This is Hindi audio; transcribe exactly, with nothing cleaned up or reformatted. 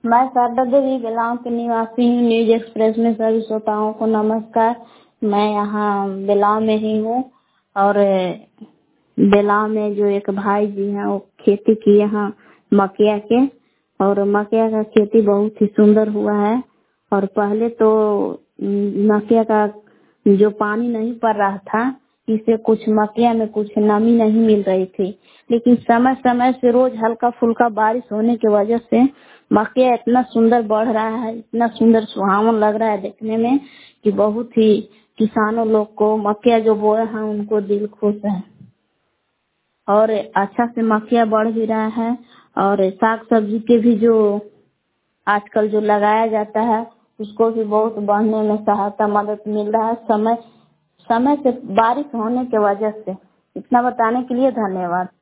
मैं शारदा देवी बेलाव की निवासी हूँ। न्यूज एक्सप्रेस में सभी श्रोताओं को नमस्कार। मैं यहाँ बेलाव में ही हूँ और बेलाव में जो एक भाई जी हैं वो खेती किए हैं मकैया के, और मकैया का खेती बहुत ही सुंदर हुआ है। और पहले तो मकैया का जो पानी नहीं पड़ रहा था, इससे कुछ मकैया में कुछ नमी नहीं मिल रही थी, लेकिन समय समय से रोज हल्का फुल्का बारिश होने की वजह से मकैया इतना सुंदर बढ़ रहा है, इतना सुंदर सुहावन लग रहा है देखने में कि बहुत ही किसानों लोग को मकैया जो बोए हैं उनको दिल खुश है और अच्छा से मकैया बढ़ भी रहा है। और साग सब्जी के भी जो आजकल जो लगाया जाता है उसको भी बहुत बढ़ने में सहायता मदद मिल रहा है समय समय से बारिश होने की वजह से। इतना बताने के लिए धन्यवाद।